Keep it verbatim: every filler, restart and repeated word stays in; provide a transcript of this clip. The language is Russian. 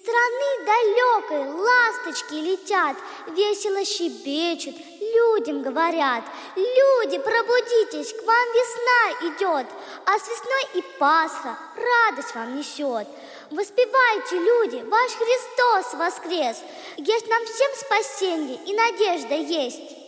страны далекой ласточки летят, весело щебечут, людям говорят: люди, пробудитесь, к вам весна идет, а с весной и Пасха радость вам несет. Воспевайте, люди, ваш Христос воскрес, есть нам всем спасенье и надежда есть.